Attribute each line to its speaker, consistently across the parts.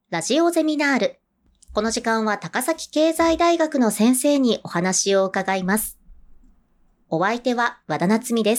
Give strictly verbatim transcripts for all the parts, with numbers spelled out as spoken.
Speaker 1: ラジオゼミナール。この時間は高崎経済大学の先生にお話を伺います。お相手は和田夏美です。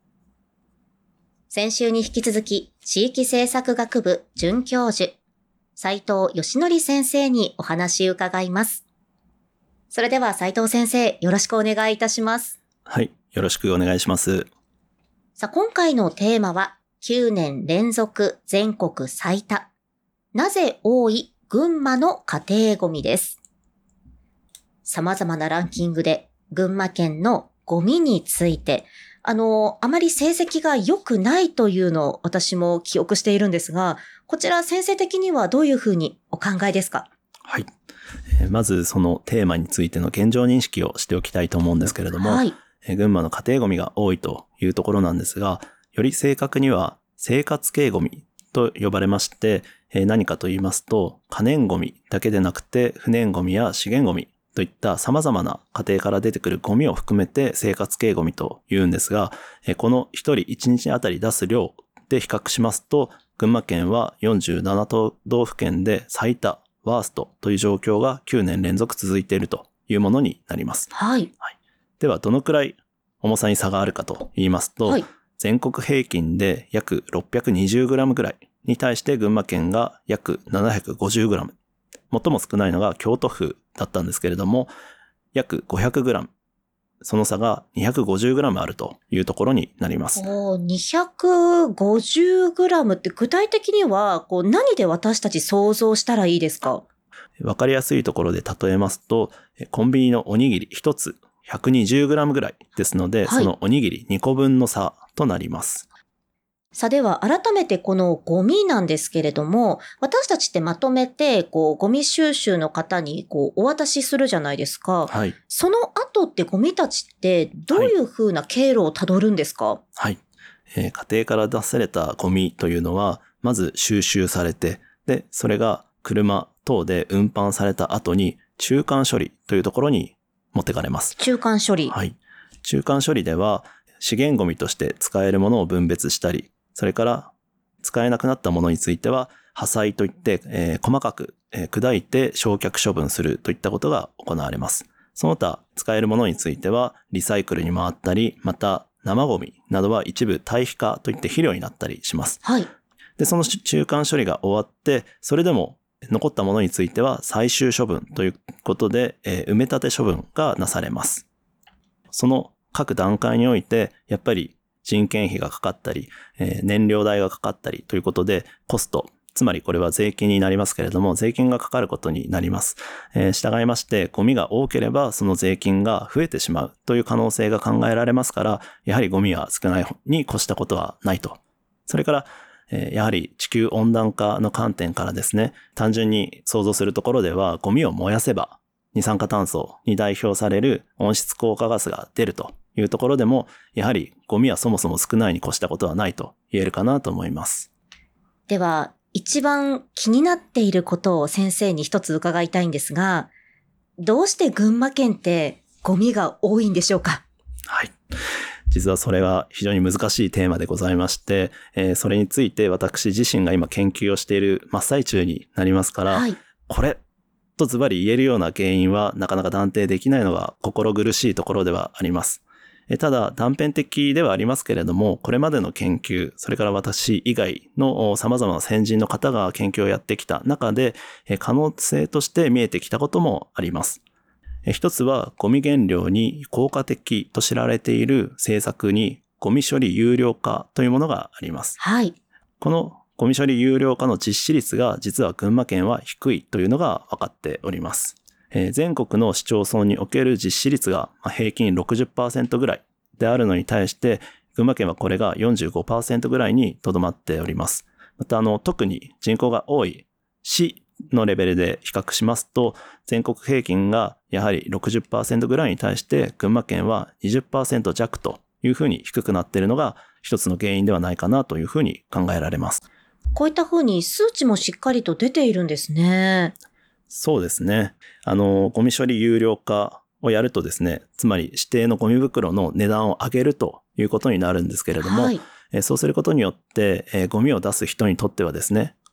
Speaker 1: 先週に引き続き、地域政策学部准教授、斉藤義則先生にお話を伺います。それでは斉藤先生、よろしくお願いいたします。
Speaker 2: はい、よろしくお願いします。
Speaker 1: さあ、今回のテーマは、きゅうねん連続全国最多。なぜ多い群馬の家庭ゴミです。様々なランキングで群馬県のゴミについて、あの、あまり成績が良くないというのを私も記憶しているんですが、こちら先生的にはどういうふうにお考えですか？
Speaker 2: はい。えー、まずそのテーマについての現状認識をしておきたいと思うんですけれども、はい、えー、群馬の家庭ゴミが多いというところなんですが、より正確には生活系ゴミと呼ばれまして、えー、何かと言いますと、可燃ゴミだけでなくて不燃ゴミや資源ゴミといった様々な家庭から出てくるゴミを含めて生活系ゴミと言うんですが、えー、この一人一日あたり出す量で比較しますと、群馬県はよんじゅうなな都道府県で最多、ワーストという状況がきゅうねん連続続いているというものになります。
Speaker 1: はい。
Speaker 2: はい、では、どのくらい重さに差があるかと言いますと、はい、全国平均で約 ろっぴゃくにじゅうグラム ぐらいに対して群馬県が約 ななひゃくごじゅうグラム。最も少ないのが京都府だったんですけれども、約 ごひゃくグラム。その差が にひゃくごじゅうグラム あるというところになります。
Speaker 1: おー、にひゃくごじゅうグラム って具体的にはこう何で私たち想像したらいいですか？
Speaker 2: わかりやすいところで例えますと、コンビニのおにぎりひとつ ひゃくにじゅうグラム ぐらいですので、はい、そのおにぎりにこぶんの差となります。
Speaker 1: さあでは改めてこのゴミなんですけれども、私たちってまとめてこうゴミ収集の方にこうお渡しするじゃないですか。
Speaker 2: はい。
Speaker 1: その後ってゴミたちってどういうふうな経路をたどるんですか？
Speaker 2: はい。えー、家庭から出されたゴミというのは、まず収集されて、で、それが車等で運搬された後に中間処理というところに持ってかれます。
Speaker 1: 中間処理。
Speaker 2: はい。中間処理では資源ゴミとして使えるものを分別したり、それから使えなくなったものについては破砕といって、えー、細かく、えー、砕いて焼却処分するといったことが行われます。その他使えるものについてはリサイクルに回ったり、また生ゴミなどは一部堆肥化といって肥料になったりします。
Speaker 1: はい。
Speaker 2: で、その中間処理が終わって、それでも残ったものについては最終処分ということで、えー、埋め立て処分がなされます。その各段階において、やっぱり人件費がかかったり、えー、燃料代がかかったりということで、コスト、つまりこれは税金になりますけれども、税金がかかることになります。えー、従いまして、ゴミが多ければその税金が増えてしまうという可能性が考えられますから、やはりゴミは少ないに越したことはないと。それから、えー、やはり地球温暖化の観点からですね、単純に想像するところでは、ゴミを燃やせば、二酸化炭素に代表される温室効果ガスが出るというところでも、やはりゴミはそもそも少ないに越したことはないと言えるかなと思います。
Speaker 1: では、一番気になっていることを先生に一つ伺いたいんですが、どうして群馬県ってゴミが多いんでしょうか？
Speaker 2: はい。実はそれは非常に難しいテーマでございまして、えー、それについて私自身が今研究をしている真っ最中になりますから、はい、これとズバリ言えるような原因はなかなか断定できないのが心苦しいところではあります。ただ断片的ではありますけれども、これまでの研究、それから私以外の様々な先人の方が研究をやってきた中で、可能性として見えてきたこともあります。一つはゴミ減量に効果的と知られている政策にゴミ処理有料化というものがあります。
Speaker 1: はい。
Speaker 2: このゴミ処理有料化の実施率が実は群馬県は低いというのが分かっております。えー、全国の市町村における実施率が平均 ろくじゅっパーセント ぐらいであるのに対して、群馬県はこれが よんじゅうごパーセント ぐらいにとどまっております。またあの特に人口が多い市のレベルで比較しますと、全国平均がやはり ろくじゅっパーセント ぐらいに対して群馬県は にじゅっパーセント 弱というふうに低くなっているのが一つの原因ではないかなというふうに考えられます。
Speaker 1: こういったふうに数値もしっかりと出ているんですね。
Speaker 2: そうですね。あの、ゴミ処理有料化をやるとですね、つまり指定のゴミ袋の値段を上げるということになるんですけれども、はい、えそうすることによって、えゴミを出す人にとってはですね、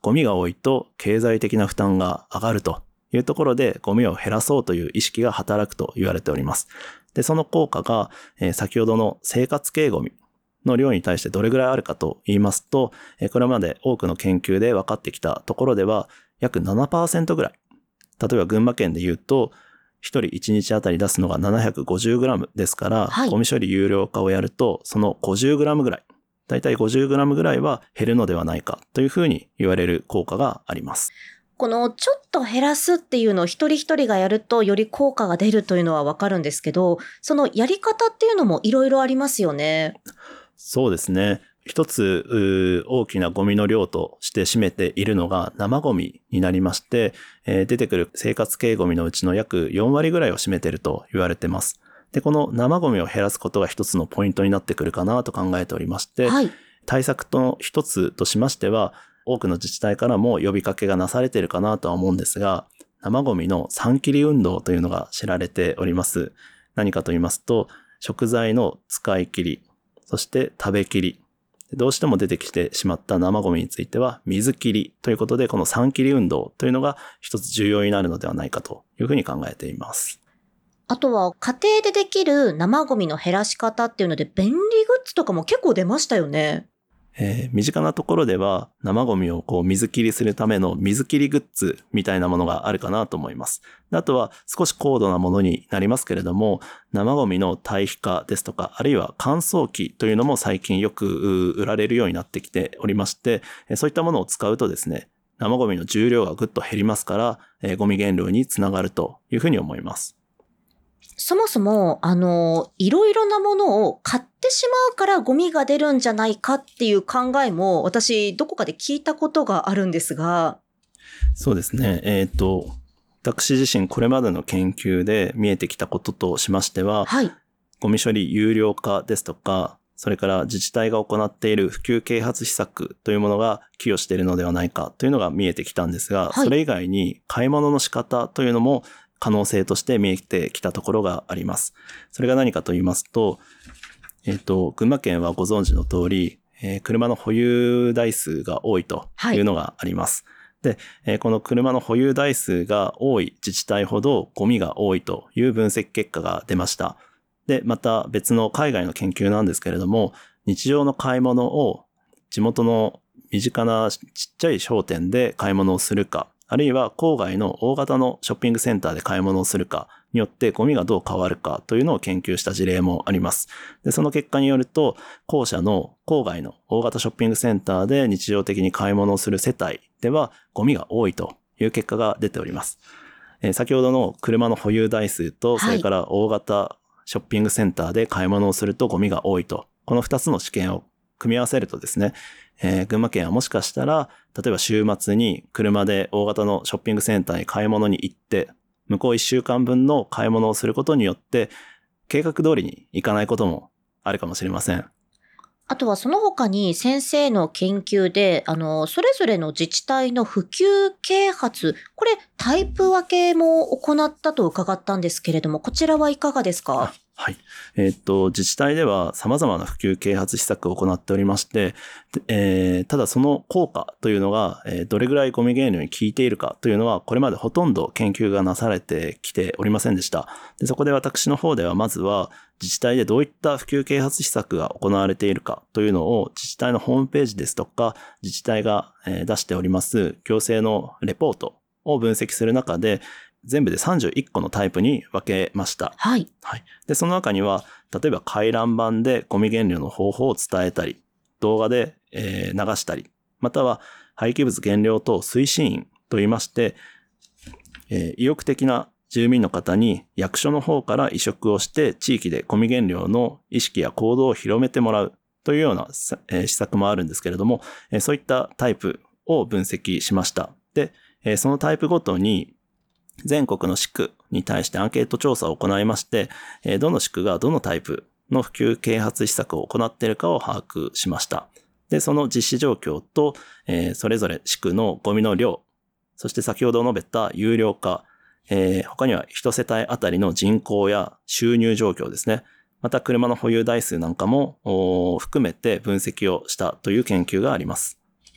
Speaker 2: ゴミが多いと経済的な負担が上がるというところでゴミを減らそうという意識が働くと言われております。で、その効果が、えー、先ほどの生活系ゴミの量に対してどれぐらいあるかと言いますと、えー、これまで多くの研究で分かってきたところでは約 ななパーセント ぐらい。例えば群馬県で言うと、ひとりいちにちあたり出すのが ななひゃくごじゅうグラム ですから、はい、ゴミ処理有料化をやると、その ごじゅうグラム ぐらい、だいたい ごじゅうグラム ぐらいは減るのではないかというふうに言われる効果があります。
Speaker 1: このちょっと減らすっていうのを一人一人がやるとより効果が出るというのはわかるんですけど、そのやり方っていうのもいろいろありますよね。
Speaker 2: そうですね。一つ大きなゴミの量として占めているのが生ゴミになりまして、えー、出てくる生活系ゴミのうちの約よんわりぐらいを占めていると言われています。で、この生ゴミを減らすことが一つのポイントになってくるかなと考えておりまして、はい、対策の一つとしましては、多くの自治体からも呼びかけがなされているかなとは思うんですが、生ゴミのさん切り運動というのが知られております。何かと言いますと、食材の使い切り、そして食べ切り、どうしても出てきてしまった生ゴミについては水切りということで、このさん切り運動というのが一つ重要になるのではないかというふうに考えています。
Speaker 1: あとは家庭でできる生ゴミの減らし方っていうので便利グッズとかも結構出ましたよね。
Speaker 2: えー、身近なところでは生ゴミをこう水切りするための水切りグッズみたいなものがあるかなと思います。あとは少し高度なものになりますけれども、生ゴミの堆肥化ですとか、あるいは乾燥機というのも最近よく売られるようになってきておりまして、そういったものを使うとですね、生ゴミの重量がぐっと減りますから、えー、ゴミ減量につながるというふうに思います。
Speaker 1: そもそも、あの、いろいろなものを買ってしまうからゴミが出るんじゃないかっていう考えも私どこかで聞いたことがあるんですが。
Speaker 2: そうですね。えっと、私自身これまでの研究で見えてきたこととしましては、はい、ゴミ処理有料化ですとか、それから自治体が行っている普及啓発施策というものが寄与しているのではないかというのが見えてきたんですが、はい、それ以外に買い物の仕方というのも可能性として見えてきたところがあります。それが何かと言いますと、えっと、群馬県はご存知の通り、えー、車の保有台数が多いというのがあります。はい、で、えー、この車の保有台数が多い自治体ほどゴミが多いという分析結果が出ました。で、また別の海外の研究なんですけれども、日常の買い物を地元の身近なちっちゃい商店で買い物をするか、あるいは郊外の大型のショッピングセンターで買い物をするかによってゴミがどう変わるかというのを研究した事例もあります。で、その結果によると、後者の郊外の大型ショッピングセンターで日常的に買い物をする世帯ではゴミが多いという結果が出ております。えー、先ほどの車の保有台数と、それから大型ショッピングセンターで買い物をするとゴミが多いと、このふたつの試験を組み合わせるとですね、えー、群馬県はもしかしたら、例えば週末に車で大型のショッピングセンターに買い物に行って、向こういっしゅうかんぶんの買い物をすることによって、計画通りに行かないこともあるかもしれません。
Speaker 1: あとはその他に先生の研究で、あの、それぞれの自治体の普及啓発、これタイプ分けも行ったと伺ったんですけれども、こちらはいかがですか？
Speaker 2: はい。えー、っと、自治体では様々な普及啓発施策を行っておりまして、えー、ただその効果というのが、えー、どれぐらいゴミ減量に効いているかというのは、これまでほとんど研究がなされてきておりませんでした。で、そこで私の方ではまずは、自治体でどういった普及啓発施策が行われているかというのを自治体のホームページですとか、自治体が出しております行政のレポートを分析する中で、全部でさんじゅういっこのタイプに分けました。
Speaker 1: はい。
Speaker 2: はい。で、その中には、例えば回覧板でゴミ減量の方法を伝えたり、動画で、えー、流したり、または廃棄物減量等推進員といいまして、えー、意欲的な住民の方に役所の方から委嘱をして地域でゴミ減量の意識や行動を広めてもらうというような、えー、施策もあるんですけれども、えー、そういったタイプを分析しました。で、えー、そのタイプごとに全国の市区に対してアンケート調査を行いまして、えー、どの市区がどのタイプの普及啓発施策を行っているかを把握しました。で、その実施状況と、えー、それぞれ市区のゴミの量、そして先ほど述べた有料化、えー、他には一世帯あたりの人口や収入状況ですね。また車の保有台数なんかも含めて分析をしたという研究があります。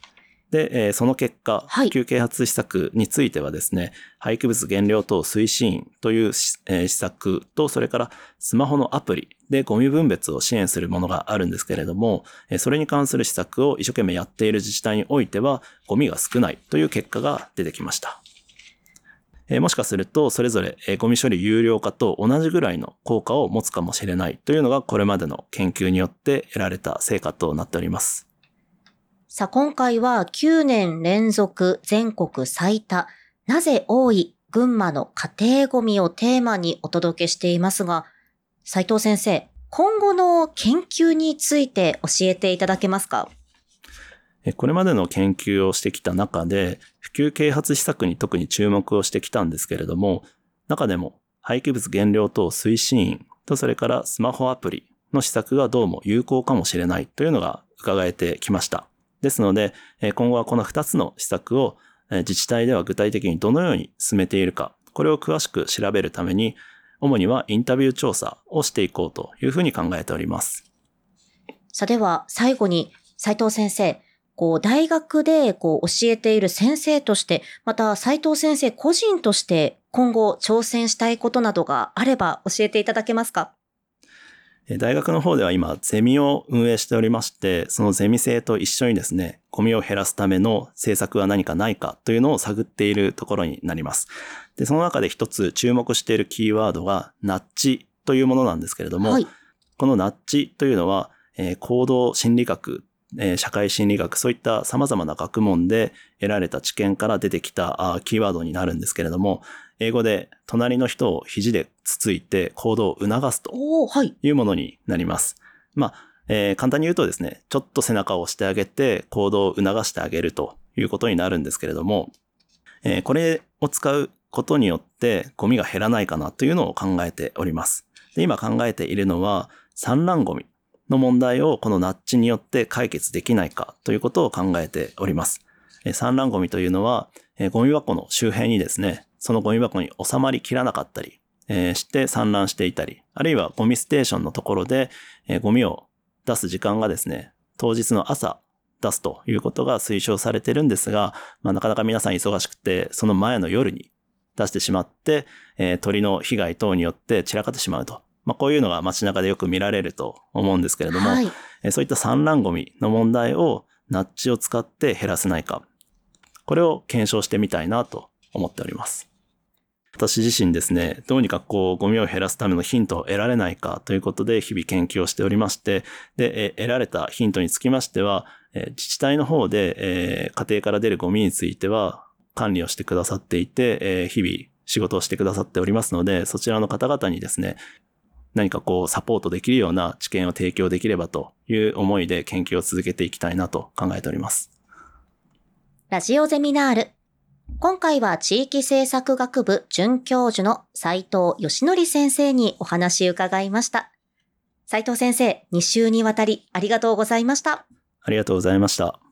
Speaker 2: で、えーその結果、
Speaker 1: はい
Speaker 2: 普及啓発施策についてはですね、廃棄物減量等推進員というし、えー施策と、それからスマホのアプリでゴミ分別を支援するものがあるんですけれども、えーそれに関する施策を一生懸命やっている自治体においては、ゴミが少ないという結果が出てきました。えーもしかすると、それぞれ、えーゴミ処理有料化と同じぐらいの効果を持つかもしれないというのが、これまでの研究によって得られた成果となっております。
Speaker 1: さあ、今回はきゅうねん連続全国最多、なぜ多い群馬の家庭ゴミをテーマにお届けしていますが、斉藤先生、今後の研究について教えていただけますか？
Speaker 2: これまでの研究をしてきた中で、普及啓発施策に特に注目をしてきたんですけれども、中でも廃棄物減量等推進員と、それからスマホアプリの施策がどうも有効かもしれないというのが伺えてきました。ですので、今後はこのふたつの施策を自治体では具体的にどのように進めているか、これを詳しく調べるために、主にはインタビュー調査をしていこうというふうに考えております。
Speaker 1: さあ、では最後に斉藤先生、こう大学でこう教えている先生として、また斉藤先生個人として今後挑戦したいことなどがあれば教えていただけますか？
Speaker 2: 大学の方では今ゼミを運営しておりまして、そのゼミ生と一緒にですね、ゴミを減らすための政策は何かないかというのを探っているところになります。で、その中で一つ注目しているキーワードがナッジというものなんですけれども、
Speaker 1: はい、
Speaker 2: このナッジというのは、えー、行動心理学、えー、社会心理学、そういった様々な学問で得られた知見から出てきたあキーワードになるんですけれども、英語で隣の人を肘でつついて行動を促すというものになります。まあ、えー、簡単に言うとですね、ちょっと背中を押してあげて行動を促してあげるということになるんですけれども、えー、これを使うことによってゴミが減らないかなというのを考えております。で、今考えているのは散乱ゴミの問題をこのナッジによって解決できないかということを考えております。えー、散乱ゴミというのは、えー、ゴミ箱の周辺にですね、そのゴミ箱に収まりきらなかったり、えー、して散乱していたり、あるいはゴミステーションのところで、えー、ゴミを出す時間がですね、当日の朝出すということが推奨されてるんですが、まあ、なかなか皆さん忙しくて、その前の夜に出してしまって、えー、鳥の被害等によって散らかってしまうと。まあ、こういうのが街中でよく見られると思うんですけれども、
Speaker 1: はい、
Speaker 2: えー、そういった散乱ゴミの問題をナッジを使って減らせないか。これを検証してみたいなと思っております。私自身ですね、どうにかこうゴミを減らすためのヒントを得られないかということで日々研究をしておりまして、で、得られたヒントにつきましては、自治体の方で、えー、家庭から出るゴミについては管理をしてくださっていて、えー、日々仕事をしてくださっておりますので、そちらの方々にですね、何かこうサポートできるような知見を提供できればという思いで研究を続けていきたいなと考えております。
Speaker 1: ラジオゼミナール。今回は地域政策学部准教授の斉藤義則先生にお話伺いました。斉藤先生、に週にわたりありがとうございました。
Speaker 2: ありがとうございました。